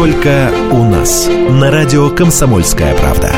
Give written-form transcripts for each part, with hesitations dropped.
Только у нас. На радио «Комсомольская правда».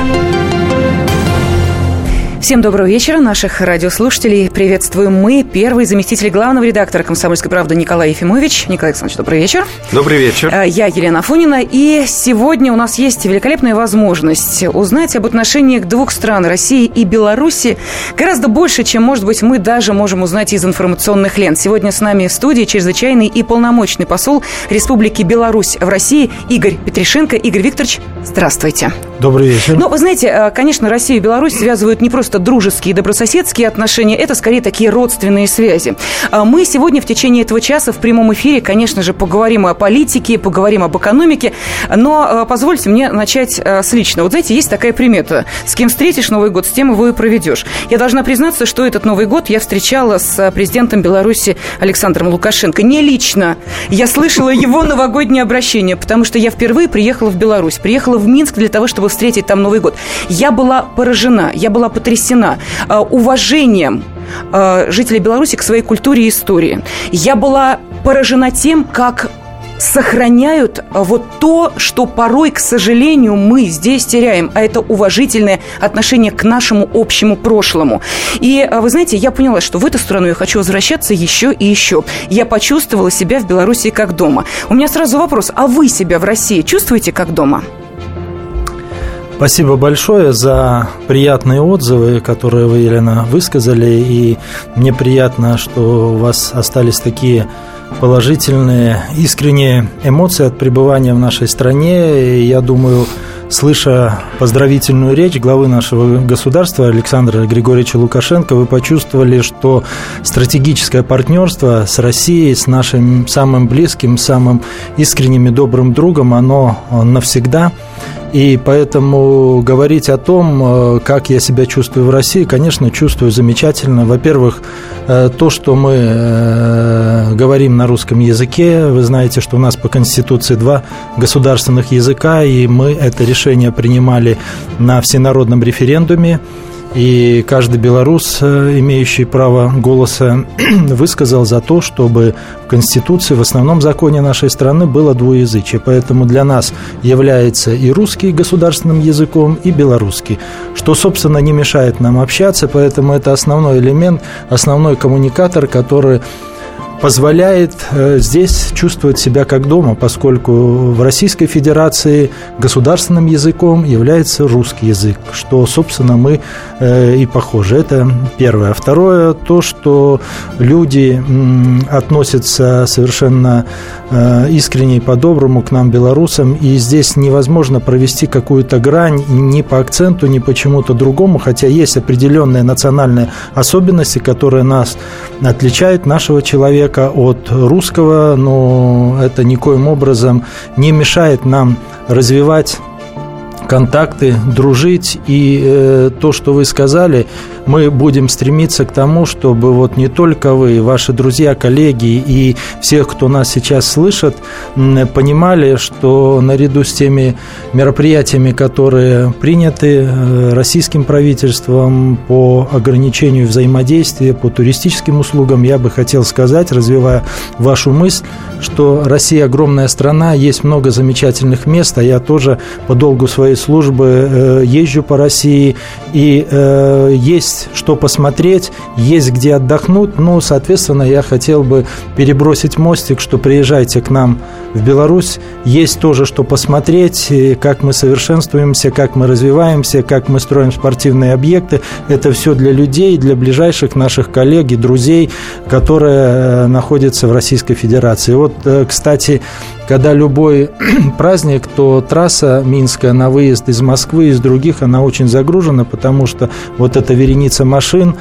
Всем доброго вечера, наших радиослушателей. Приветствуем мы, первый заместитель главного редактора «Комсомольской правды» Николай Ефимович. Николай Александрович, добрый вечер. Добрый вечер. Я Елена Афонина. И сегодня у нас есть великолепная возможность узнать об отношениях двух стран, России и Беларуси, гораздо больше, чем, может быть, мы даже можем узнать из информационных лент. Сегодня с нами в студии чрезвычайный и полномочный посол Республики Беларусь в России Игорь Петришенко. Игорь Викторович, здравствуйте. Добрый вечер. Ну, вы знаете, конечно, Россию и Беларусь связывают не просто дружеские и добрососедские отношения, это скорее такие родственные связи. Мы сегодня в течение этого часа в прямом эфире, конечно же, поговорим о политике, поговорим об экономике, но позвольте мне начать с личного. Вот знаете, есть такая примета: с кем встретишь Новый год, с тем его и проведешь. Я должна признаться, что этот Новый год я встречала с президентом Беларуси Александром Лукашенко. Не лично. Я слышала его новогоднее обращение, потому что я впервые приехала в Беларусь, приехала в Минск для того, чтобы встретить там Новый год. Я была поражена, я была потрясена уважением жителей Беларуси к своей культуре и истории. Я была поражена тем, как сохраняют вот то, что порой, к сожалению, мы здесь теряем, а это уважительное отношение к нашему общему прошлому. И, вы знаете, я поняла, что в эту страну я хочу возвращаться еще и еще. Я почувствовала себя в Беларуси как дома. У меня сразу вопрос: а вы себя в России чувствуете как дома? Спасибо большое за приятные отзывы, которые вы, Елена, высказали. И мне приятно, что у вас остались такие положительные, искренние эмоции от пребывания в нашей стране. И я думаю, слыша поздравительную речь главы нашего государства Александра Григорьевича Лукашенко, вы почувствовали, что стратегическое партнерство с Россией, с нашим самым близким, самым искренним и добрым другом, оно навсегда. И поэтому говорить о том, как я себя чувствую в России, конечно, чувствую замечательно. Во-первых, то, что мы говорим на русском языке. Вы знаете, что у нас по Конституции 2 государственных языка, и мы это решение принимали на всенародном референдуме. И каждый белорус, имеющий право голоса, высказал за то, чтобы в Конституции, в основном законе нашей страны, было двуязычие. Поэтому для нас является и русский государственным языком, и белорусский, что, собственно, не мешает нам общаться. Поэтому это основной элемент, основной коммуникатор, который позволяет здесь чувствовать себя как дома, поскольку в Российской Федерации государственным языком является русский язык, что, собственно, мы и похожи. Это первое. Второе, то, что люди относятся совершенно искренне и по-доброму к нам, белорусам, и здесь невозможно провести какую-то грань ни по акценту, ни по чему-то другому, хотя есть определенные национальные особенности, которые нас отличают, нашего человека, от русского, но это никоим образом не мешает нам развивать контакты, дружить. И то, что вы сказали, мы будем стремиться к тому, чтобы вот не только вы, ваши друзья, коллеги и всех, кто нас сейчас слышит, понимали, что наряду с теми мероприятиями, которые приняты российским правительством по ограничению взаимодействия, по туристическим услугам, я бы хотел сказать, развивая вашу мысль, что Россия огромная страна, есть много замечательных мест, а я тоже по долгу своей службы езжу по России, и есть что посмотреть, есть где отдохнуть. Ну, соответственно, я хотел бы перебросить мостик, что приезжайте к нам в Беларусь, есть тоже что посмотреть, как мы совершенствуемся, как мы развиваемся, как мы строим спортивные объекты. Это все для людей, для ближайших наших коллег и друзей, которые находятся в Российской Федерации. Вот, кстати, когда любой праздник, то трасса Минская на выезд из Москвы, из других, она очень загружена, потому что вот эта вереница машин,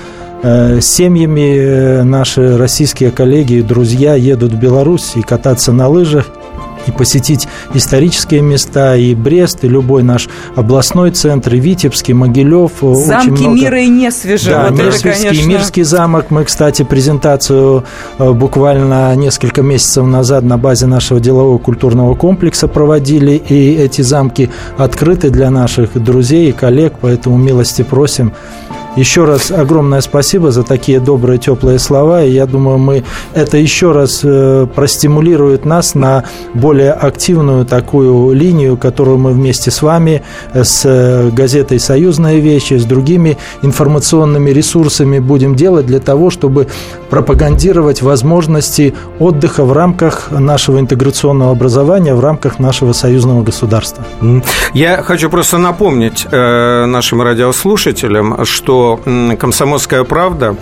с семьями наши российские коллеги и друзья едут в Беларусь и кататься на лыжах, и посетить исторические места, и Брест, и любой наш областной центр, и Витебский, Могилев. Замки мира и Несвежа. Да, вот Несвежский, конечно... Мирский замок. Мы, кстати, презентацию буквально несколько месяцев назад на базе нашего делового культурного комплекса проводили, и эти замки открыты для наших друзей и коллег, поэтому милости просим еще раз огромное спасибо за такие добрые, теплые слова. И я думаю, это еще раз простимулирует нас на более активную такую линию, которую мы вместе с вами, с газетой «Союзные вещи», с другими информационными ресурсами будем делать для того, чтобы пропагандировать возможности отдыха в рамках нашего интеграционного образования, в рамках нашего союзного государства. Я хочу просто напомнить нашим радиослушателям, что «Комсомольская правда»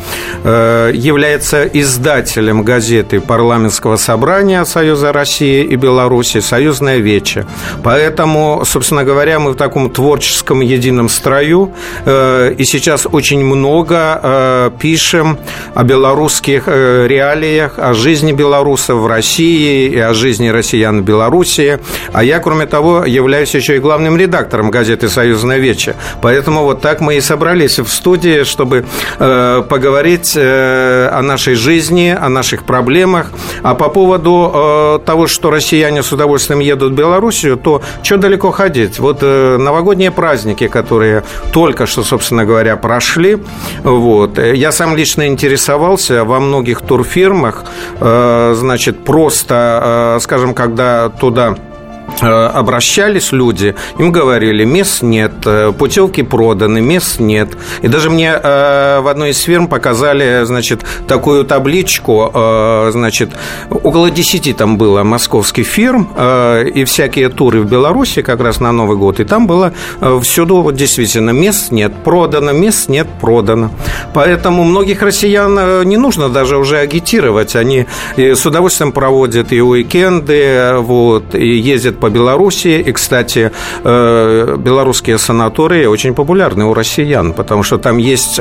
является издателем газеты парламентского собрания Союза России и Беларуси «Союзная вече». Поэтому, собственно говоря, мы в таком творческом едином строю, и сейчас очень много пишем о белорусских реалиях, о жизни белорусов в России и о жизни россиян в Белоруссии. А я, кроме того, являюсь еще и главным редактором газеты «Союзная вече». Поэтому вот так мы и собрались в студии, чтобы поговорить о нашей жизни, о наших проблемах. А по поводу того, что россияне с удовольствием едут в Белоруссию, то что далеко ходить? Вот новогодние праздники, которые только что, собственно говоря, прошли, вот, я сам лично интересовался во многих турфирмах, значит, просто, скажем, когда туда обращались люди, им говорили: мест нет, путевки проданы, мест нет. И даже мне в одной из фирм показали, значит, такую табличку, значит, около 10 там было московских фирм, и всякие туры в Беларуси как раз на Новый год, и там было всюду вот, действительно мест нет, продано, мест нет, продано. Поэтому многих россиян не нужно даже уже агитировать, они с удовольствием проводят и уикенды, вот, и ездят по Беларуси. И, кстати, белорусские санатории очень популярны у россиян, потому что там есть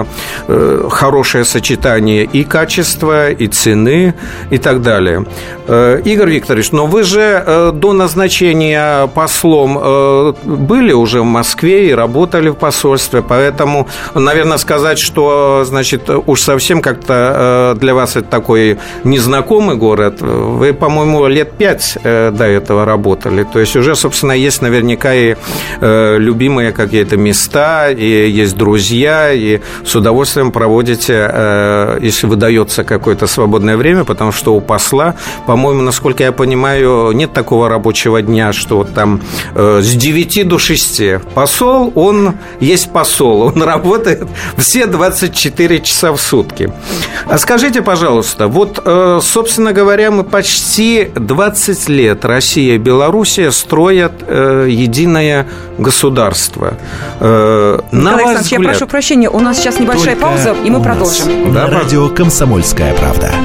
хорошее сочетание и качества, и цены, и так далее. Игорь Викторович, но вы же до назначения послом были уже в Москве и работали в посольстве, поэтому, наверное, сказать, что, значит, уж совсем как-то для вас это такой незнакомый город, вы, по-моему, лет 5 до этого работали. То есть уже, собственно, есть наверняка и любимые какие-то места, и есть друзья, и с удовольствием проводите, если выдается какое-то свободное время, потому что у посла, по-моему, насколько я понимаю, нет такого рабочего дня, что вот там с 9 до 6. Посол, он есть посол, он работает все 24 часа в сутки. А скажите, пожалуйста, вот, собственно говоря, мы почти 20 лет, Россия и Белоруссия, строят единое государство. Николай Александрович, я прошу прощения, у нас сейчас небольшая пауза, и мы продолжим. На радио «Комсомольская правда».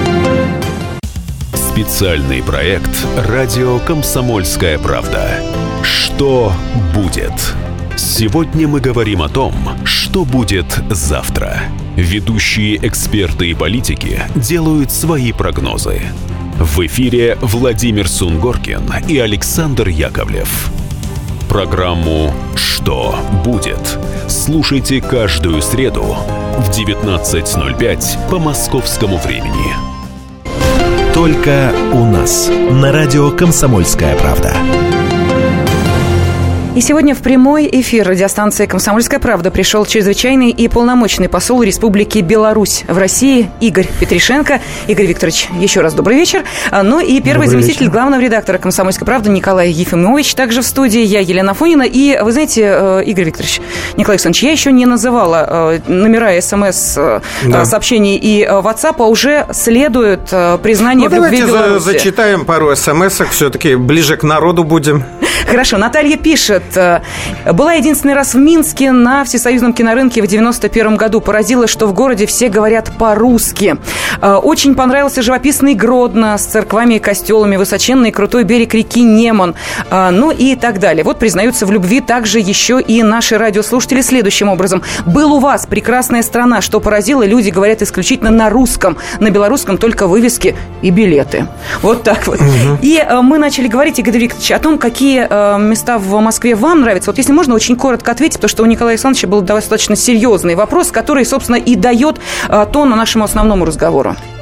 Специальный проект «Радио Комсомольская правда». Что будет? Сегодня мы говорим о том, что будет завтра. Ведущие эксперты и политики делают свои прогнозы. В эфире Владимир Сунгоркин и Александр Яковлев. Программу «Что будет?» слушайте каждую среду в 19:05 по московскому времени. Только у нас. На радио «Комсомольская правда». И сегодня в прямой эфир радиостанции «Комсомольская правда» пришел чрезвычайный и полномочный посол Республики Беларусь в России Игорь Петришенко. Игорь Викторович, еще раз добрый вечер. Ну и первый заместитель главного редактора «Комсомольской правды» Николай Ефимович также в студии. Я Елена Афонина. И вы знаете, Игорь Викторович, Николай Александрович, я еще не называла номера СМС-сообщений и WhatsApp, а уже следует признание в любви Беларуси. Давайте зачитаем пару СМС-ок, все-таки ближе к народу будем. Хорошо, Наталья пишет. Была единственный раз в Минске на всесоюзном кинорынке в 91 году. Поразило, что в городе все говорят по-русски. Очень понравился живописный Гродно с церквами и костелами, высоченный крутой берег реки Неман, ну и так далее. Вот признаются в любви также еще и наши радиослушатели следующим образом. Был у вас прекрасная страна, что поразило, люди говорят исключительно на русском, на белорусском только вывески и билеты. Вот так вот. И мы начали говорить, Игорь Викторович, о том, какие места в Москве вам нравятся. Вот если можно, очень коротко ответить, потому что у Николая Александровича был достаточно серьезный вопрос, который, собственно, и дает тон нашему основному разговору.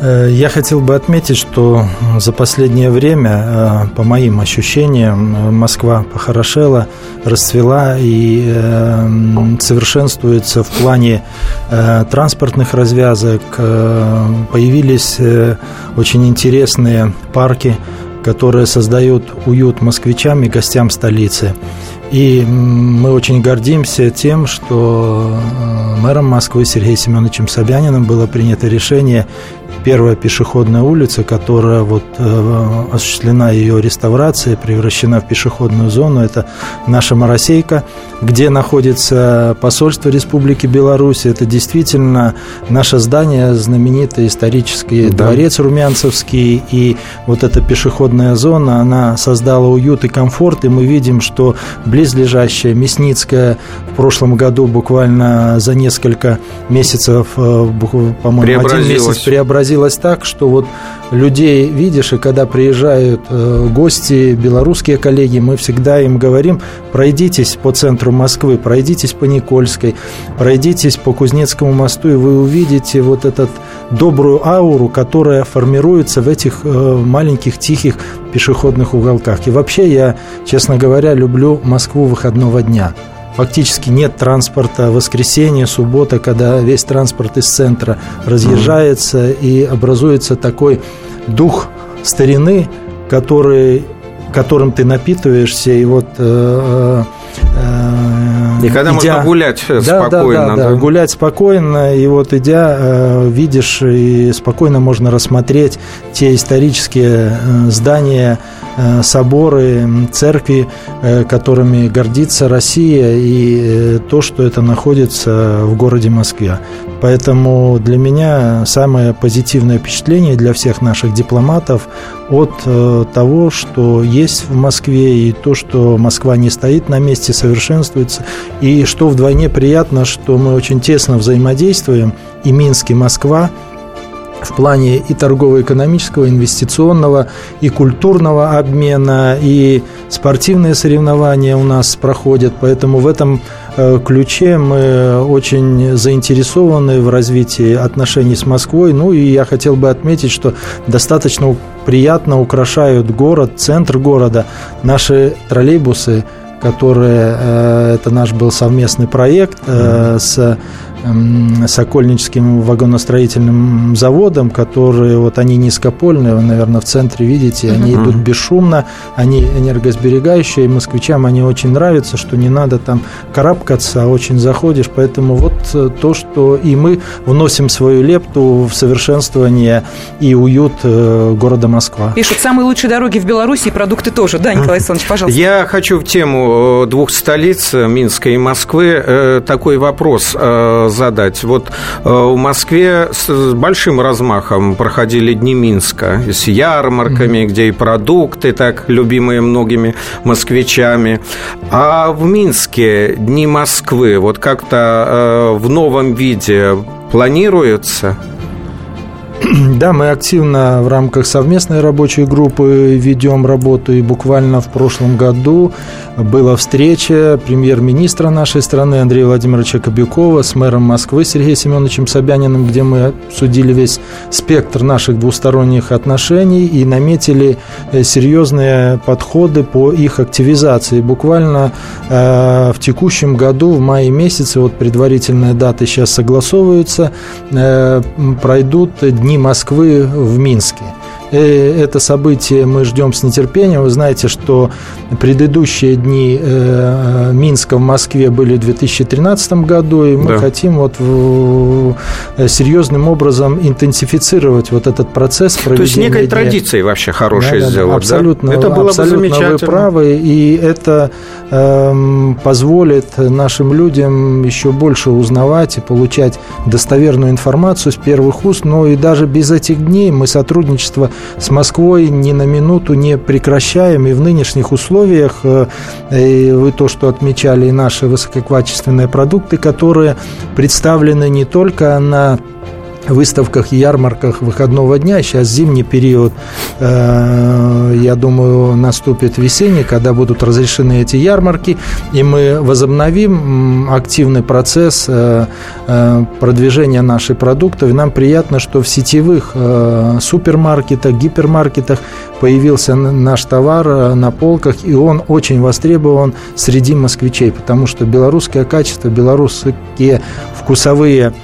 Я хотел бы отметить, что за последнее время, по моим ощущениям, Москва похорошела, расцвела и совершенствуется в плане транспортных развязок. Появились очень интересные парки, которые создают уют москвичам и гостям столицы. И мы очень гордимся тем, что мэром Москвы Сергеем Семеновичем Собяниным было принято решение. Первая пешеходная улица, которая осуществлена ее реставрация, превращена в пешеходную зону, это наша Моросейка, где находится посольство Республики Беларусь. Это действительно наше здание, знаменитый исторический дворец Румянцевский. И вот эта пешеходная зона, она создала уют и комфорт. И мы видим, что близлежащая Мясницкая в прошлом году буквально за несколько месяцев, по-моему, один месяц преобразилась так, что вот людей видишь, и когда приезжают гости, белорусские коллеги, мы всегда им говорим: пройдитесь по центру Москвы, пройдитесь по Никольской, пройдитесь по Кузнецкому мосту, и вы увидите вот эту добрую ауру, которая формируется в этих маленьких тихих пешеходных уголках. И вообще я, честно говоря, люблю Москву выходного дня. Фактически нет транспорта в воскресенье, суббота, когда весь транспорт из центра разъезжается, и образуется такой дух старины, которым ты напитываешься, и вот... И когда можно гулять спокойно. Да, гулять спокойно, и вот идя, видишь, и спокойно можно рассмотреть те исторические здания, соборы, церкви, которыми гордится Россия, и то, что это находится в городе Москве. Поэтому для меня самое позитивное впечатление для всех наших дипломатов от того, что есть в Москве, и то, что Москва не стоит на месте, совершенствуется. И что вдвойне приятно, что мы очень тесно взаимодействуем, и Минск, и Москва, в плане и торгово-экономического, инвестиционного, и культурного обмена, и спортивные соревнования у нас проходят. Поэтому в этом ключе мы очень заинтересованы в развитии отношений с Москвой. Ну и я хотел бы отметить, что достаточно приятно украшают город, центр города, наши троллейбусы, которые, это наш был совместный проект с Сокольническим вагоностроительным заводом, которые вот они низкопольные, вы, наверное, в центре видите, они идут бесшумно, они энергосберегающие, и москвичам они очень нравятся, что не надо там карабкаться, а очень заходишь, поэтому вот то, что и мы вносим свою лепту в совершенствование и уют города Москва. Пишут, самые лучшие дороги в Беларуси, и продукты тоже. Да, Николай Александрович, пожалуйста. Я хочу в тему двух столиц, Минска и Москвы, такой вопрос задать. Вот в Москве с большим размахом проходили Дни Минска с ярмарками, где и продукты, так любимые многими москвичами. А в Минске Дни Москвы вот как-то в новом виде планируются? Да, мы активно в рамках совместной рабочей группы ведем работу, и буквально в прошлом году была встреча премьер-министра нашей страны Андрея Владимировича Кобякова с мэром Москвы Сергеем Семеновичем Собяниным, где мы обсудили весь спектр наших двусторонних отношений и наметили серьезные подходы по их активизации. Буквально в текущем году, в мае месяце, вот предварительные даты сейчас согласовываются, пройдут Дни Москвы в Минске. Это событие мы ждем с нетерпением. Вы знаете, что предыдущие дни Минска в Москве были в 2013 году, и мы хотим вот серьезным образом интенсифицировать вот этот процесс проведения. То есть некой традицией вообще хорошей сделать, абсолютно, да? Это было бы замечательно. Вы правы, и это позволит нашим людям еще больше узнавать и получать достоверную информацию с первых уст. Но и даже без этих дней мы сотрудничество с Москвой ни на минуту не прекращаем, и в нынешних условиях, и вы то, что отмечали, и наши высококачественные продукты, которые представлены не только на выставках и ярмарках выходного дня. Сейчас зимний период, я думаю, наступит весенний, когда будут разрешены эти ярмарки, и мы возобновим активный процесс продвижения наших продуктов. И нам приятно, что в сетевых супермаркетах, гипермаркетах появился наш товар на полках, и он очень востребован среди москвичей, потому что белорусское качество, белорусские вкусовые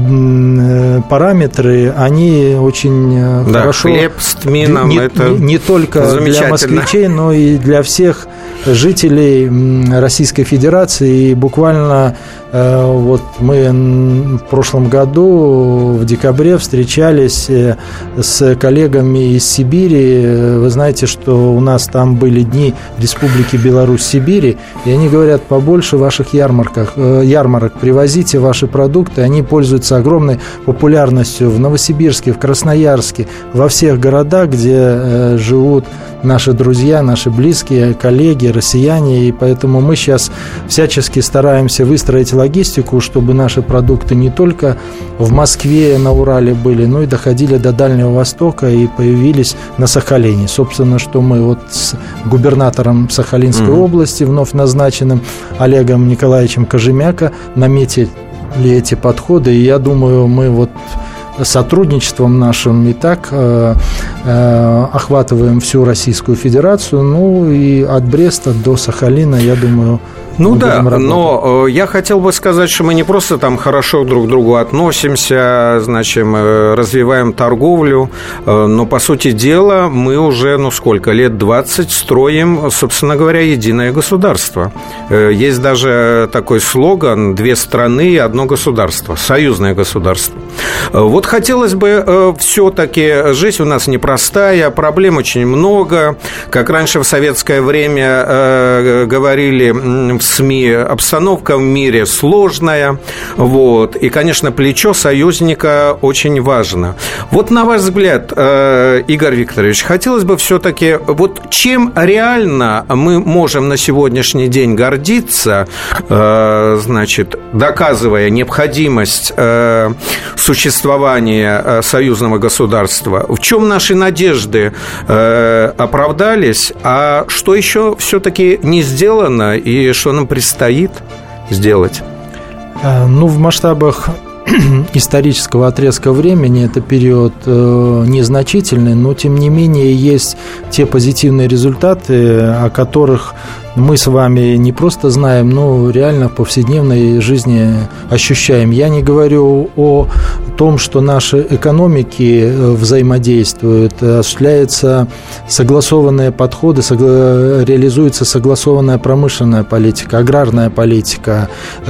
параметры, они очень хорошо. Хлеб с тмином, не только для москвичей, но и для всех жителей Российской Федерации. И буквально вот мы в прошлом году в декабре встречались с коллегами из Сибири. Вы знаете, что у нас там были дни Республики Беларусь-Сибири, и они говорят: побольше ваших ярмарок, привозите ваши продукты. Они пользуются огромной популярностью в Новосибирске, в Красноярске, во всех городах, где живут наши друзья, наши близкие, коллеги, россияне. И поэтому мы сейчас всячески стараемся выстроить логистику, чтобы наши продукты не только в Москве, на Урале были, но и доходили до Дальнего Востока и появились на Сахалине. Собственно, что мы вот с губернатором Сахалинской области, вновь назначенным Олегом Николаевичем Кожемяко, наметили эти подходы. И я думаю, мы вот сотрудничеством нашим и так охватываем всю Российскую Федерацию, ну и от Бреста до Сахалина, я думаю. Ну да, но я хотел бы сказать, что мы не просто там хорошо друг к другу относимся, значит, развиваем торговлю, но, по сути дела, мы уже, лет 20 строим, собственно говоря, единое государство. Есть даже такой слоган: 2 страны и 1 государство, союзное государство. Вот хотелось бы все-таки, жизнь у нас непростая, проблем очень много, как раньше в советское время говорили в СМИ, обстановка в мире сложная, вот, и, конечно, плечо союзника очень важно. Вот, на ваш взгляд, Игорь Викторович, хотелось бы все-таки, вот чем реально мы можем на сегодняшний день гордиться, значит, доказывая необходимость существования союзного государства, в чем наши надежды оправдались, а что еще все-таки не сделано и что нам предстоит сделать? Ну, в масштабах исторического отрезка времени это период незначительный, но, тем не менее, есть те позитивные результаты, о которых мы с вами не просто знаем, но реально в повседневной жизни ощущаем. Я не говорю о том, что наши экономики взаимодействуют, осуществляются согласованные подходы, реализуется согласованная промышленная политика, аграрная политика,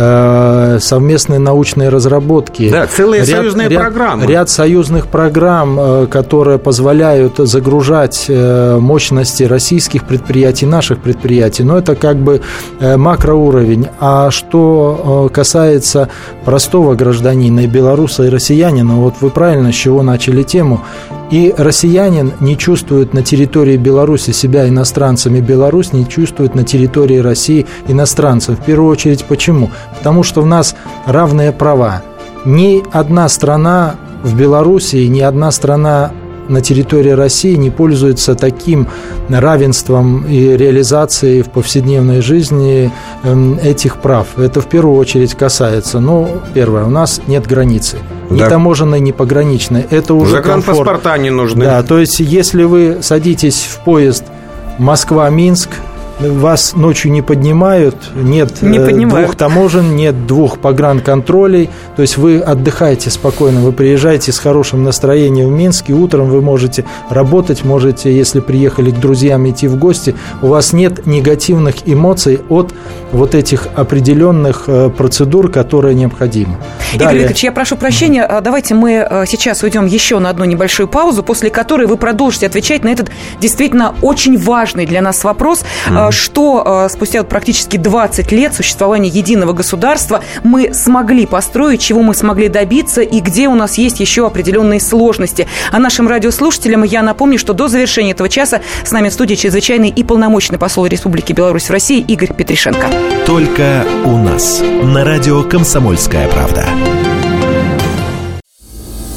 совместные научные разработки. Да, целые союзные программы. Ряд союзных программ, которые позволяют загружать мощности российских предприятий, наших предприятий. Но это как бы макроуровень. А что касается простого гражданина, и белоруса, и россиянина, вот вы правильно с чего начали тему. И россиянин не чувствует на территории Беларуси себя иностранцем, и Беларусь не чувствует на территории России иностранцем. В первую очередь почему? Потому что у нас равные права. Ни одна страна в Беларуси, ни одна страна на территории России не пользуется таким равенством и реализацией в повседневной жизни этих прав. Это в первую очередь касается, первое, у нас нет границы. Ни таможенной, ни пограничной. Это уже загранпаспорта не нужны. Да, то есть, если вы садитесь в поезд Москва-Минск, вас ночью не поднимают, нет 2 таможен, нет 2 погранконтролей, то есть вы отдыхаете спокойно, вы приезжаете с хорошим настроением в Минск, и утром вы можете работать, можете, если приехали к друзьям, идти в гости, у вас нет негативных эмоций от вот этих определенных процедур, которые необходимы. Игорь Викторович, я прошу прощения, давайте мы сейчас уйдем еще на одну небольшую паузу, после которой вы продолжите отвечать на этот действительно очень важный для нас вопрос, что спустя практически 20 лет существования единого государства мы смогли построить, чего мы смогли добиться и где у нас есть еще определенные сложности. А нашим радиослушателям я напомню, что до завершения этого часа с нами в студии чрезвычайный и полномочный посол Республики Беларусь в России Игорь Петришенко. Только у нас на радио «Комсомольская правда».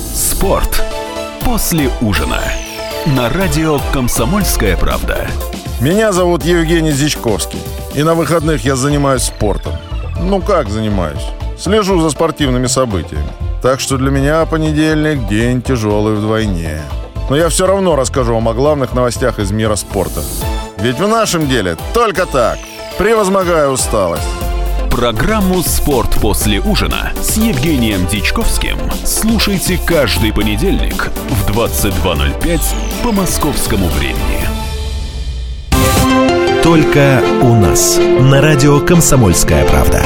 Спорт после ужина на радио «Комсомольская правда». Меня зовут Евгений Зичковский, и на выходных я занимаюсь спортом. Ну как занимаюсь? Слежу за спортивными событиями. Так что для меня понедельник – день тяжелый вдвойне. Но я все равно расскажу вам о главных новостях из мира спорта. Ведь в нашем деле только так, превозмогая усталость. Программу «Спорт после ужина» с Евгением Дичковским слушайте каждый понедельник в 22:05 по московскому времени. Только у нас на радио «Комсомольская правда».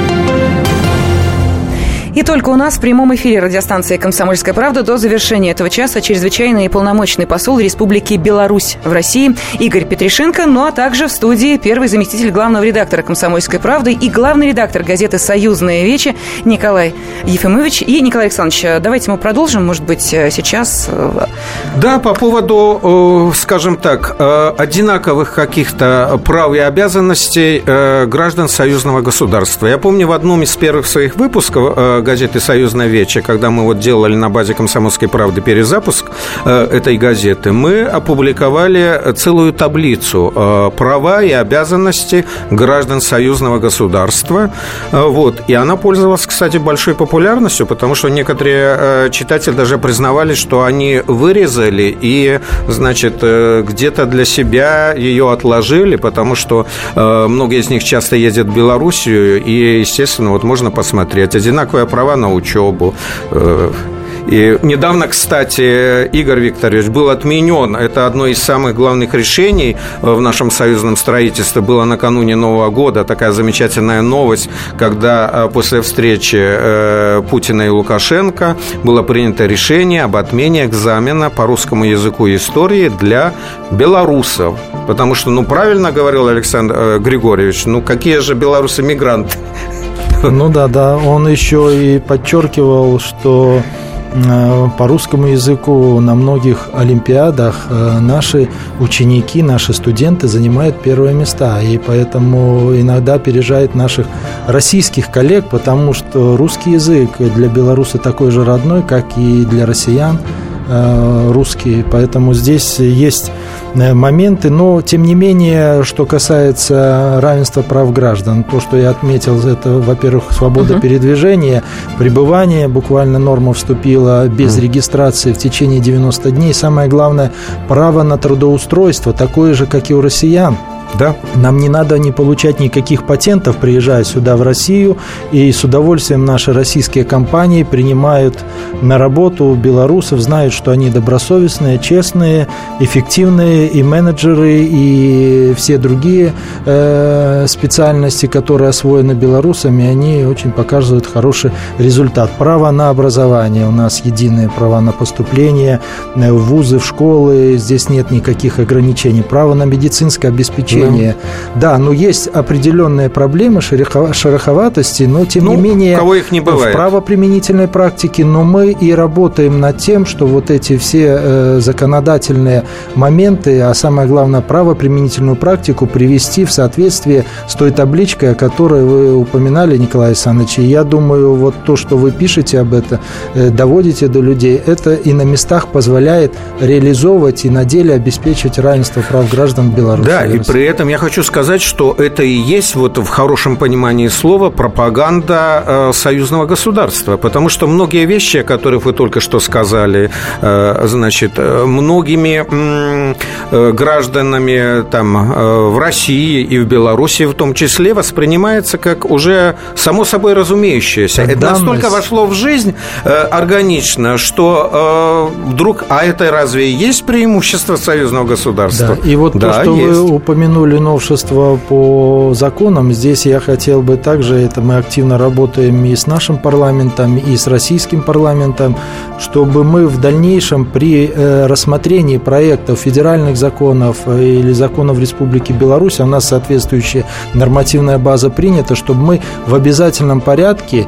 И только у нас в прямом эфире радиостанции «Комсомольская правда» до завершения этого часа чрезвычайный и полномочный посол Республики Беларусь в России Игорь Петришенко, ну а также в студии первый заместитель главного редактора «Комсомольской правды» и главный редактор газеты «Союзная Вече» Николай Ефимович. И, Николай Александрович, давайте мы продолжим, может быть, сейчас. Да, по поводу, скажем так, одинаковых каких-то прав и обязанностей граждан союзного государства. Я помню, в одном из первых своих выпусков газеты «Союзная Вече», когда мы вот делали на базе «Комсомольской правды» перезапуск этой газеты, мы опубликовали целую таблицу права и обязанности граждан союзного государства. Вот. И она пользовалась, кстати, большой популярностью, потому что некоторые читатели даже признавали, что они вырезали и, значит, где-то для себя ее отложили, потому что многие из них часто ездят в Белоруссию, и, естественно, вот можно посмотреть. Одинаковые права на учебу. И недавно, кстати, Игорь Викторович, был отменен. Это одно из самых главных решений в нашем союзном строительстве. Было накануне Нового года такая замечательная новость, когда после встречи Путина и Лукашенко было принято решение об отмене экзамена по русскому языку и истории для белорусов. Потому что, правильно говорил Александр Григорьевич, какие же белорусы-мигранты? Ну да, он еще и подчеркивал, что по русскому языку на многих олимпиадах наши ученики, наши студенты занимают первые места, и поэтому иногда опережает наших российских коллег, потому что русский язык для белоруса такой же родной, как и для россиян русский, поэтому здесь есть моменты, но тем не менее, что касается равенства прав граждан, то, что я отметил, это, во-первых, свобода передвижения, пребывания, буквально норма вступила без регистрации в течение 90 дней, самое главное, право на трудоустройство, такое же, как и у россиян. Да. Нам не надо не получать никаких патентов, приезжая сюда в Россию, и с удовольствием наши российские компании принимают на работу белорусов, знают, что они добросовестные, честные, эффективные, и менеджеры, и все другие специальности, которые освоены белорусами, они очень показывают хороший результат. Право на образование, у нас единые права на поступление в вузы, в школы, здесь нет никаких ограничений. Право на медицинское обеспечение. Да, но есть определенные проблемы, шероховатости, но тем не менее их не бывает. В правоприменительной практике, но мы и работаем над тем, что вот эти все законодательные моменты, а самое главное, правоприменительную практику привести в соответствие с той табличкой, о которой вы упоминали, Николай Александрович. И я думаю, вот то, что вы пишете об этом, доводите до людей, это и на местах позволяет реализовывать и на деле обеспечивать равенство прав граждан Беларуси. Да, и при этом я хочу сказать, что это и есть вот в хорошем понимании слова пропаганда союзного государства, потому что многие вещи, о которых вы только что сказали, значит, многими гражданами там в России и в Беларуси в том числе воспринимается как уже само собой разумеющееся. Это настолько вошло в жизнь органично, что вдруг, а это разве и есть преимущество союзного государства? Да, и вот то, что есть. Вы упомянули новшества по законам, здесь я хотел бы также, это мы активно работаем и с нашим парламентом, и с российским парламентом, чтобы мы в дальнейшем при рассмотрении проектов федеральных законов или законов Республики Беларусь, а у нас соответствующая нормативная база принята, чтобы мы в обязательном порядке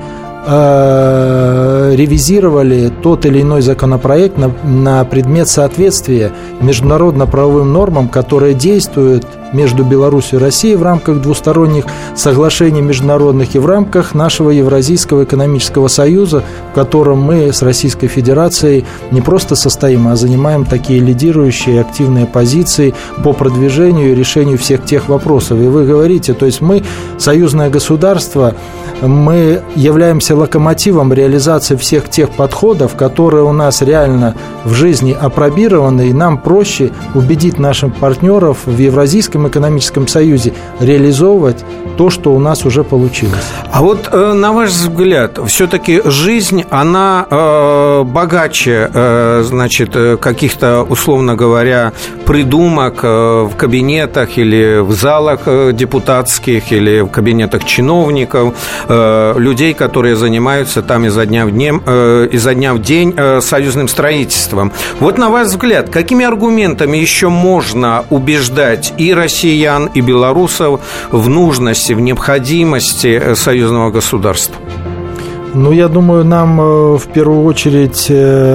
ревизировали тот или иной законопроект на предмет соответствия международно-правовым нормам, которые действуют между Беларусью и Россией в рамках двусторонних соглашений международных и в рамках нашего Евразийского экономического союза, в котором мы с Российской Федерацией не просто состоим, а занимаем такие лидирующие активные позиции по продвижению и решению всех тех вопросов. И вы говорите, то есть мы, союзное государство, мы являемся локомотивом реализации всех тех подходов, которые у нас реально в жизни опробированы, и нам проще убедить наших партнеров в Евразийском экономическом союзе реализовывать то, что у нас уже получилось. А вот на ваш взгляд, все-таки жизнь, она богаче, значит, каких-то, условно говоря, придумок в кабинетах или в залах депутатских, или в кабинетах чиновников, людей, которые занимаются там изо дня в день союзным строительством. Вот на ваш взгляд, какими аргументами еще можно убеждать и россиян, и белорусов в нужности, в необходимости союзного государства? Ну, я думаю, нам в первую очередь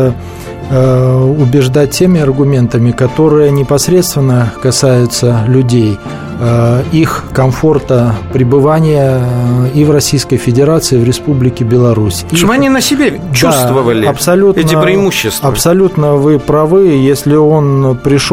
убеждать теми аргументами, которые непосредственно касаются людей, их комфорта пребывания и в Российской Федерации, и в Республике Беларусь. Чтобы они на себе чувствовали, да, абсолютно, эти преимущества. Абсолютно вы правы. Если он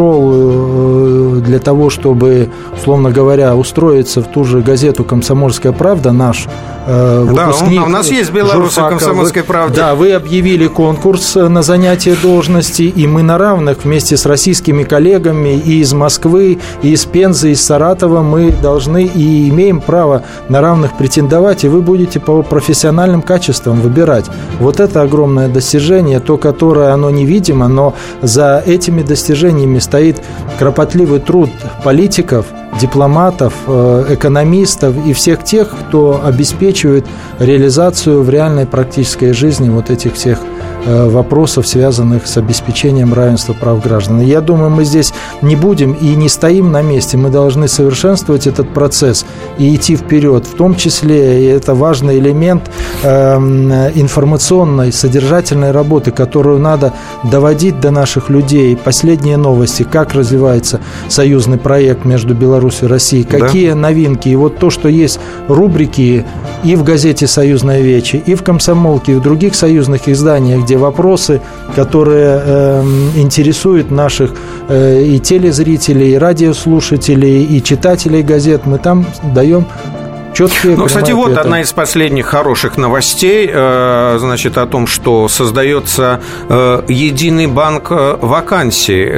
пришел для того, чтобы, условно говоря, устроиться в ту же газету «Комсомольская правда», наш выпускник... Да, у нас есть белорусы в «Комсомольской правде». Да, вы объявили конкурс на занятие должности, и мы на равных вместе с российскими коллегами и из Москвы, и из Пензы, и из Саратова мы должны и имеем право на равных претендовать, и вы будете по профессиональным качествам выбирать. Вот это огромное достижение, то, которое оно невидимо, но за этими достижениями стоит кропотливый труд политиков, дипломатов, экономистов и всех тех, кто обеспечивает реализацию в реальной практической жизни вот этих всех вопросов, связанных с обеспечением равенства прав граждан. Я думаю, мы здесь не будем и не стоим на месте. Мы должны совершенствовать этот процесс и идти вперед. В том числе, и это важный элемент информационной, содержательной работы, которую надо доводить до наших людей. Последние новости, как развивается союзный проект между Беларусью и Россией, какие новинки. И вот то, что есть рубрики и в газете «Союзная Вечи», и в «Комсомолке», и в других союзных изданиях, где вопросы, которые интересуют наших и телезрителей, и радиослушателей, и читателей газет, мы там даем четкие. Ну, кстати, вот одна из последних хороших новостей, значит, о том, что создается единый банк вакансий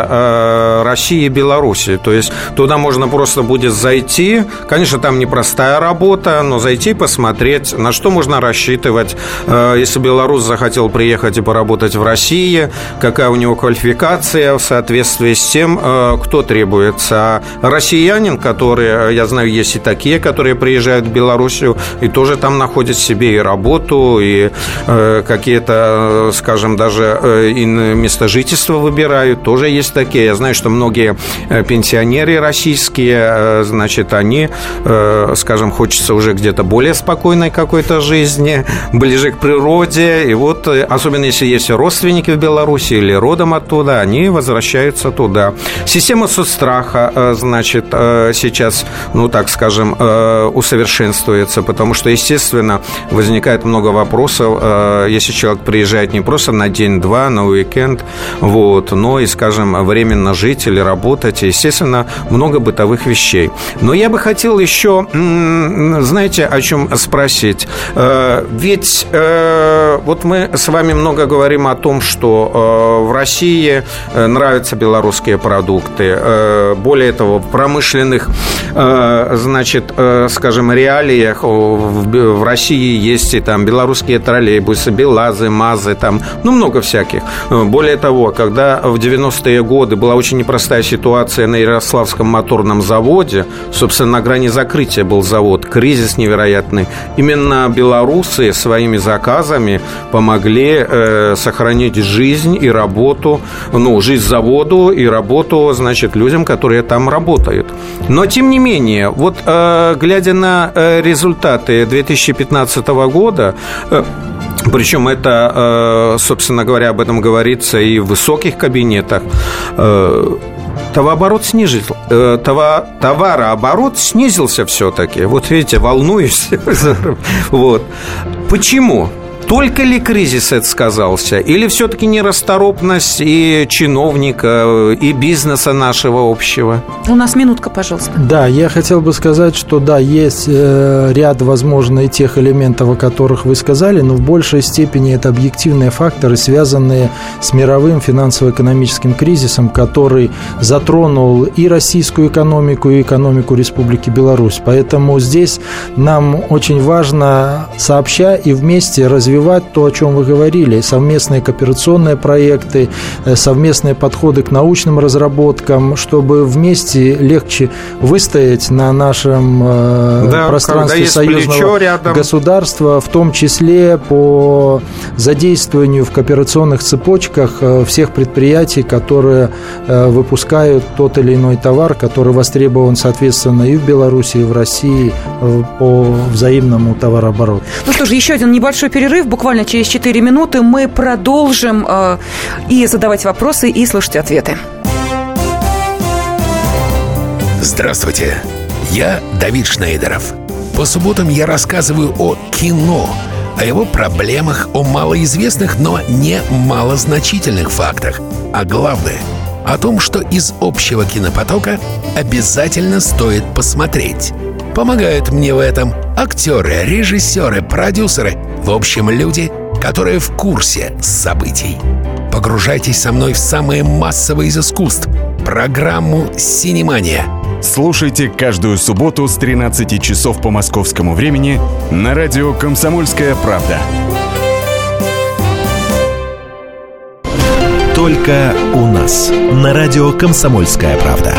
для России и Беларуси. То есть туда можно просто будет зайти. Конечно, там непростая работа, но зайти, посмотреть, на что можно рассчитывать. Если белорус захотел приехать и поработать в России, какая у него квалификация в соответствии с тем, кто требуется. А россиянин, которые, я знаю, есть и такие, которые приезжают в Белоруссию и тоже там находят себе и работу, и какие-то, скажем, даже и место жительства выбирают. Тоже есть такие. Я знаю, что многие пенсионеры российские, значит, они, скажем, хочется уже где-то более спокойной какой-то жизни, ближе к природе. И вот, особенно если есть родственники в Беларуси или родом оттуда, они возвращаются туда. Система соцстраха, значит, сейчас, ну, так скажем, усовершенствуется, потому что, естественно, возникает много вопросов, если человек приезжает не просто на день-два, на уикенд, вот, но и, скажем, временно жить или работать, естественно, много бытовых вещей. Но я бы хотел еще, знаете, о чем спросить? Ведь вот мы с вами много говорим о том, что в России нравятся белорусские продукты, более того, в промышленных, значит, скажем, реалиях в России есть и там белорусские троллейбусы, БелАЗы, МАЗы, там, ну, много всяких. Более того, когда в 90-е годы была очень непростая ситуация на Ярославском моторном заводе, собственно, на грани закрытия был завод, кризис невероятный, именно белорусы своими заказами помогли сохранить жизнь и работу, ну, жизнь заводу и работу, значит, людям, которые там работают. Но, тем не менее, вот глядя на результаты 2015 года, причем это, собственно говоря, об этом говорится и в высоких кабинетах, товарооборот снизился все-таки. Вот видите, волнуюсь. Вот. Почему? Только ли кризис это сказался? Или все-таки нерасторопность и чиновника, и бизнеса нашего общего? У нас минутка, пожалуйста. Да, я хотел бы сказать, что да, есть ряд, возможно, и тех элементов, о которых вы сказали, но в большей степени это объективные факторы, связанные с мировым финансово-экономическим кризисом, который затронул и российскую экономику, и экономику Республики Беларусь. Поэтому здесь нам очень важно, сообща и вместе развивать то, о чем вы говорили, совместные кооперационные проекты, совместные подходы к научным разработкам, чтобы вместе легче выстоять на нашем пространстве союзного государства, в том числе по задействованию в кооперационных цепочках всех предприятий, которые выпускают тот или иной товар, который востребован, соответственно, и в Беларуси, и в России по взаимному товарообороту. Ну что ж, еще один небольшой перерыв. Буквально через 4 минуты мы продолжим и задавать вопросы, и слушать ответы. Здравствуйте, я Давид Шнейдеров. По субботам я рассказываю о кино, о его проблемах, о малоизвестных, но не малозначительных фактах. А главное, о том, что из общего кинопотока обязательно стоит посмотреть. Помогают мне в этом актеры, режиссеры, продюсеры, в общем, люди, которые в курсе событий. Погружайтесь со мной в самое массовое из искусств – программу «Синемания». Слушайте каждую субботу с 13 часов по московскому времени на радио «Комсомольская правда». Только у нас на радио «Комсомольская правда».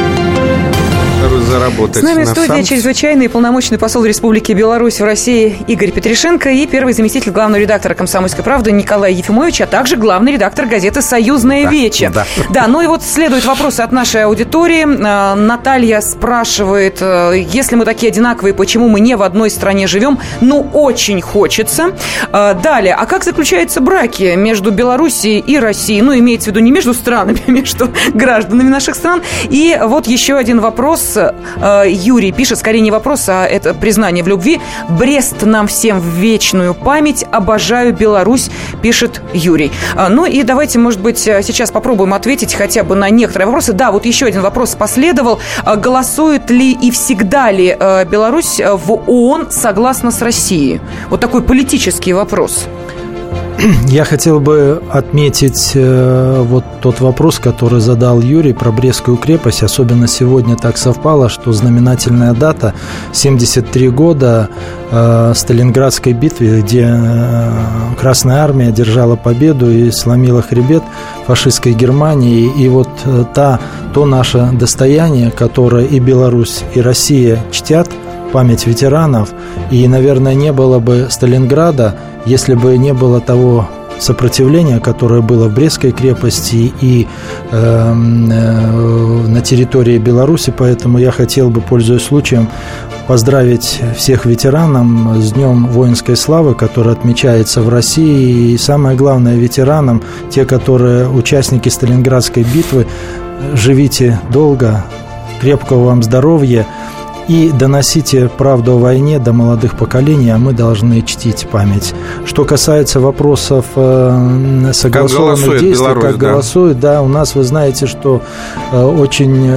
С нами в студии чрезвычайный и полномочный посол Республики Беларусь в России Игорь Петришенко и первый заместитель главного редактора «Комсомольской правды» Николай Ефимович, а также главный редактор газеты «Союзная Вече». Да, ну и вот следуют вопросы от нашей аудитории. Наталья спрашивает, если мы такие одинаковые, почему мы не в одной стране живем? Ну, очень хочется. Далее, а как заключаются браки между Белоруссией и Россией? Ну, имеется в виду не между странами, а между гражданами наших стран. И вот еще один вопрос. Юрий пишет, скорее не вопрос, а это признание в любви. Брест нам всем в вечную память. Обожаю Беларусь, пишет Юрий. Ну и давайте, может быть, сейчас попробуем ответить хотя бы на некоторые вопросы. Да, вот еще один вопрос последовал. Голосует ли и всегда ли Беларусь в ООН согласно с Россией? Вот такой политический вопрос. Я хотел бы отметить вот тот вопрос, который задал Юрий про Брестскую крепость. Особенно сегодня так совпало, что знаменательная дата 73 года Сталинградской битвы, где Красная Армия одержала победу и сломила хребет фашистской Германии. И вот то наше достояние, которое и Беларусь, и Россия чтят, память ветеранов. И, наверное, не было бы Сталинграда, если бы не было того сопротивления, которое было в Брестской крепости и на территории Беларуси. Поэтому я хотел бы, пользуясь случаем, поздравить всех ветеранов с Днем воинской славы, который отмечается в России. И самое главное, ветеранам, те, которые участники Сталинградской битвы, живите долго, крепкого вам здоровья. И доносите правду о войне до молодых поколений, а мы должны чтить память. Что касается вопросов согласованных действий, Беларусь, как голосуют, да, у нас, вы знаете, что очень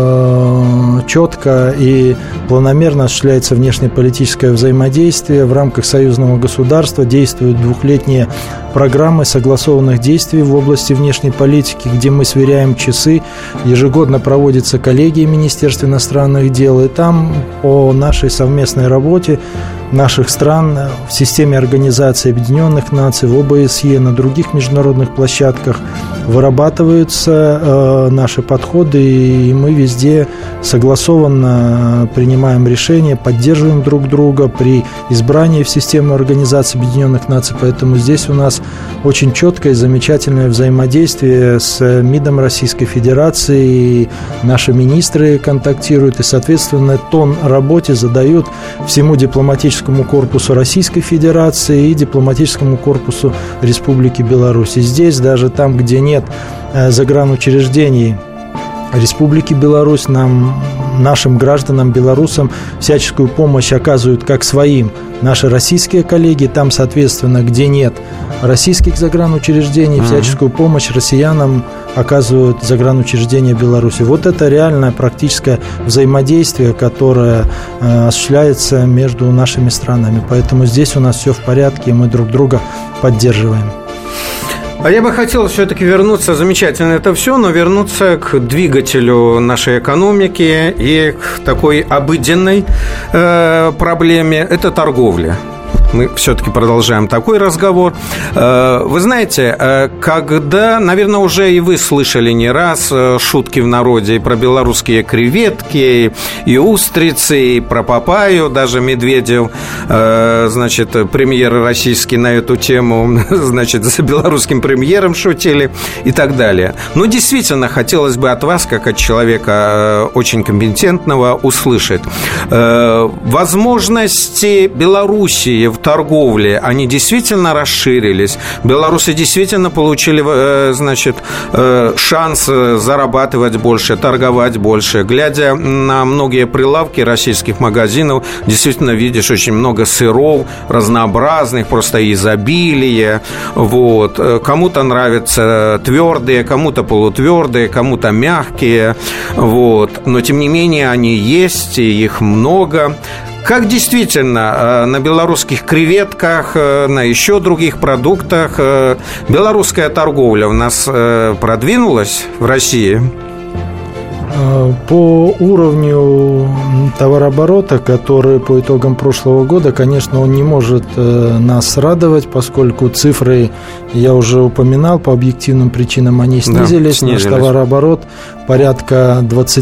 четко и планомерно осуществляется внешнеполитическое взаимодействие. В рамках союзного государства действуют двухлетние программы согласованных действий в области внешней политики, где мы сверяем часы. Ежегодно проводится коллегия Министерства иностранных дел, и там по нашей совместной работе наших стран в системе Организации Объединенных Наций, в ОБСЕ, на других международных площадках вырабатываются наши подходы, и мы везде согласованно принимаем решения, поддерживаем друг друга при избрании в систему Организации Объединенных Наций. Поэтому здесь у нас очень четкое и замечательное взаимодействие с МИДом Российской Федерации. Наши министры контактируют, и, соответственно, тон работе задают всему дипломатическому корпусу Российской Федерации и дипломатическому корпусу Республики Беларусь. И здесь, даже там, где нет загранучреждений Республики Беларусь нашим гражданам, белорусам всяческую помощь оказывают как своим наши российские коллеги. Там, соответственно, где нет российских загранучреждений, всяческую помощь россиянам оказывают загранучреждения Беларуси. Вот это реальное практическое взаимодействие, которое осуществляется между нашими странами. Поэтому здесь у нас все в порядке, и мы друг друга поддерживаем. А я бы хотел все-таки вернуться, замечательно это все, но вернуться к двигателю нашей экономики и к такой обыденной проблеме – это торговля. Мы все-таки продолжаем такой разговор. Вы знаете, когда, наверное, уже и вы слышали не раз шутки в народе и про белорусские креветки, и устрицы, и про папайю, даже Медведев, значит, премьер российский на эту тему, значит, за белорусским премьером шутили и так далее. Но действительно, хотелось бы от вас, как от человека очень компетентного, услышать. Возможности Белоруссии в торговле, они действительно расширились. Белорусы действительно получили, значит, шанс зарабатывать больше, торговать больше. Глядя на многие прилавки российских магазинов, действительно видишь очень много сыров разнообразных, просто изобилие. Вот. Кому-то нравятся твердые, кому-то полутвердые, кому-то мягкие. Вот. Но, тем не менее, они есть, и их много. Как действительно на белорусских креветках, на еще других продуктах белорусская торговля у нас продвинулась в России? По уровню товарооборота, который по итогам прошлого года, конечно, он не может нас радовать, поскольку цифры, я уже упоминал, по объективным причинам они снизились. Наш товарооборот порядка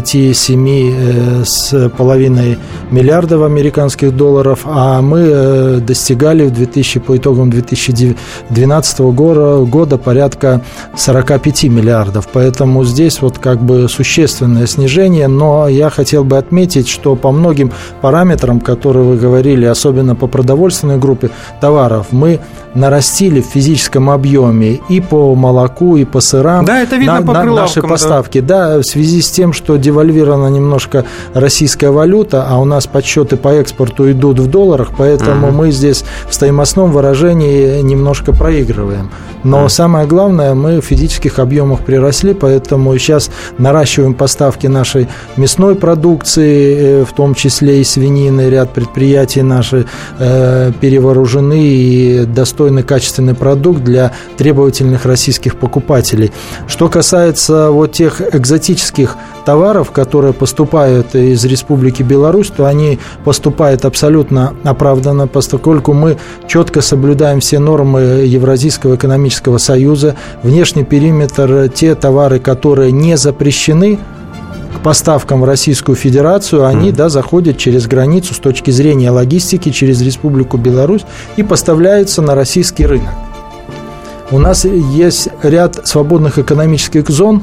27,5 миллиардов американских долларов, а мы достигали по итогам 2012 года порядка 45 миллиардов. Поэтому здесь вот как бы существенное снижение, но я хотел бы отметить, что по многим параметрам, которые вы говорили, особенно по продовольственной группе товаров, мы нарастили в физическом объеме и по молоку, и по сырам. Да, это видно по прилавкам, наши поставки. Да, в связи с тем, что девальвирована немножко российская валюта, а у нас подсчеты по экспорту идут в долларах, поэтому мы здесь в стоимостном выражении немножко проигрываем. Но самое главное, мы в физических объемах приросли, поэтому сейчас наращиваем поставки нашей мясной продукции, в том числе и свинины. Ряд предприятий наши перевооружены и достойный качественный продукт для требовательных российских покупателей. Что касается вот тех экзотических товаров, которые поступают из Республики Беларусь, то они поступают абсолютно оправданно, поскольку мы четко соблюдаем все нормы Евразийского экономического союза. Внешний периметр, те товары, которые не запрещены к поставкам в Российскую Федерацию, они заходят через границу с точки зрения логистики через Республику Беларусь и поставляются на российский рынок. У нас есть ряд свободных экономических зон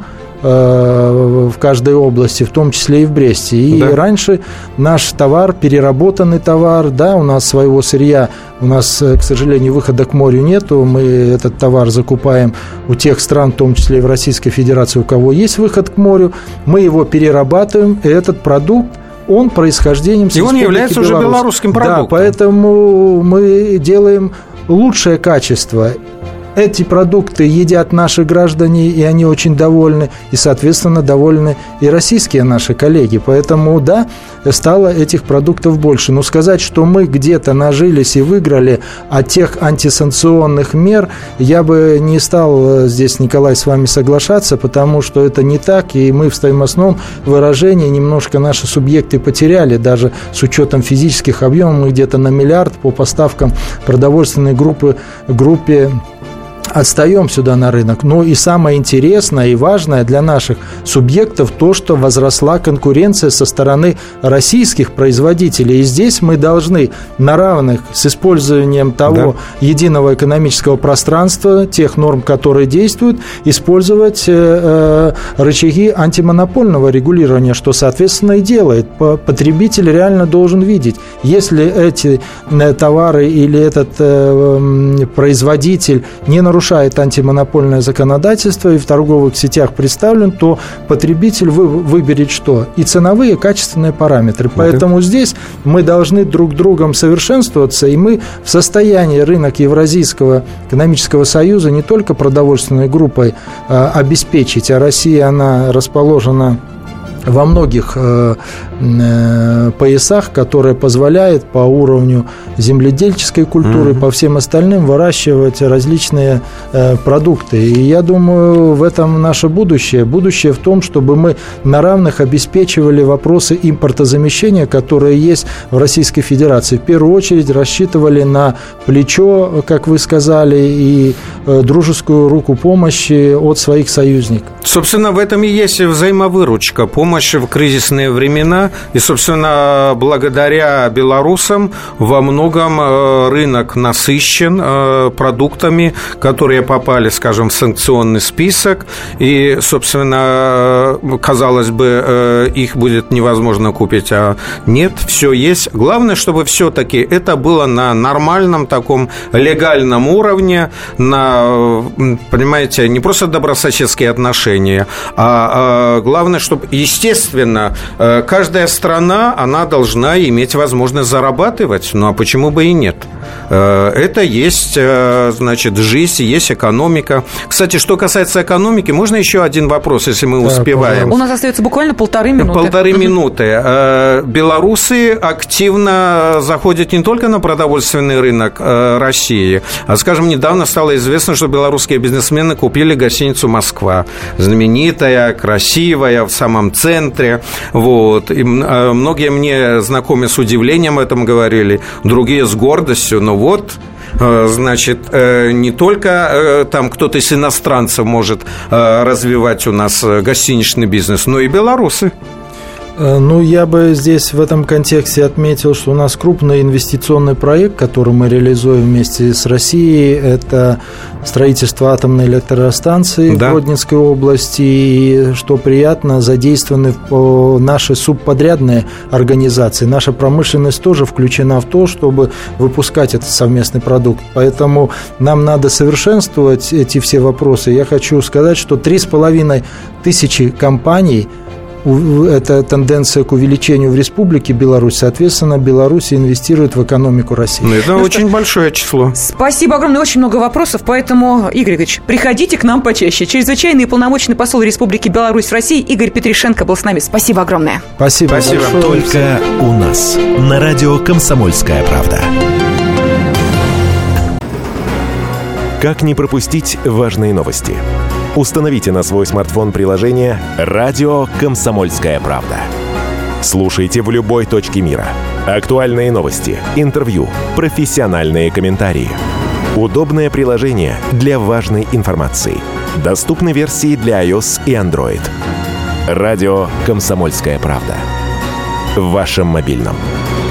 в каждой области, в том числе и в Бресте. И раньше наш товар, переработанный товар, у нас своего сырья, у нас, к сожалению, выхода к морю нету, мы этот товар закупаем у тех стран, в том числе и в Российской Федерации, у кого есть выход к морю, мы его перерабатываем, и этот продукт, он происхождением с Республики Беларусь. И он является уже белорусским продуктом. Да, поэтому мы делаем лучшее качество. Эти продукты едят наши граждане, и они очень довольны, и, соответственно, довольны и российские наши коллеги. Поэтому, стало этих продуктов больше. Но сказать, что мы где-то нажились и выиграли от тех антисанкционных мер, я бы не стал здесь, Николай, с вами соглашаться, потому что это не так, и мы в стоимостном выражении немножко наши субъекты потеряли, даже с учетом физических объемов, мы где-то на миллиард по поставкам продовольственной группе отстаем сюда на рынок. Но и самое интересное и важное для наших субъектов то, что возросла конкуренция со стороны российских производителей. И здесь мы должны на равных с использованием того единого экономического пространства, тех норм, которые действуют, использовать рычаги антимонопольного регулирования, что, соответственно, и делает. Потребитель реально должен видеть, если эти товары или этот производитель не нарушает нарушает антимонопольное законодательство и в торговых сетях представлен, то потребитель выберет что? И ценовые, и качественные параметры. Поэтому здесь мы должны друг другом совершенствоваться, и мы в состоянии рынок Евразийского экономического союза не только продовольственной группой обеспечить, а Россия, она расположена во многих поясах, которые позволяют по уровню земледельческой культуры, по всем остальным выращивать различные продукты. И я думаю, в этом наше будущее. Будущее в том, чтобы мы на равных обеспечивали вопросы импортозамещения, которые есть в Российской Федерации. В первую очередь рассчитывали на плечо, как вы сказали, и дружескую руку помощи от своих союзников. Собственно, в этом и есть взаимовыручка, помощь в кризисные времена. И, собственно, благодаря белорусам во многом рынок насыщен продуктами, которые попали, скажем, в санкционный список. И, собственно, казалось бы, их будет невозможно купить, а нет, все есть. Главное, чтобы все-таки это было на нормальном таком легальном уровне, на, понимаете, не просто добрососедские отношения, а главное, чтобы, естественно, каждая страна, она должна иметь возможность зарабатывать, ну а почему бы и нет? Это есть, значит, жизнь, есть экономика. Кстати, что касается экономики, можно еще один вопрос, если мы успеваем? У нас остается буквально 1,5 минуты. 1,5 минуты. Белорусы активно заходят не только на продовольственный рынок России, а, скажем, недавно стало известно, что белорусские бизнесмены купили гостиницу «Москва». Знаменитая, красивая, в самом центре. Вот. И многие мне знакомые с удивлением об этом говорили, другие с гордостью. Но вот, значит, не только там кто-то из иностранцев может развивать у нас гостиничный бизнес, но и белорусы. Ну, я бы здесь в этом контексте отметил, что у нас крупный инвестиционный проект, который мы реализуем вместе с Россией, это строительство атомной электростанции в Гродненской области, и, что приятно, задействованы наши субподрядные организации. Наша промышленность тоже включена в то, чтобы выпускать этот совместный продукт. Поэтому нам надо совершенствовать эти все вопросы. Я хочу сказать, что 3500 компаний, это тенденция к увеличению в Республике Беларусь. Соответственно, Беларусь инвестирует в экономику России. Это очень большое число. Спасибо огромное. Очень много вопросов. Поэтому, Игорь Игоревич, приходите к нам почаще. Чрезвычайный и полномочный посол Республики Беларусь в России Игорь Петришенко был с нами. Спасибо огромное. Спасибо. Только у нас. На радио «Комсомольская правда». Как не пропустить важные новости? Установите на свой смартфон приложение «Радио Комсомольская правда». Слушайте в любой точке мира. Актуальные новости, интервью, профессиональные комментарии. Удобное приложение для важной информации. Доступны версии для iOS и Android. «Радио Комсомольская правда». В вашем мобильном.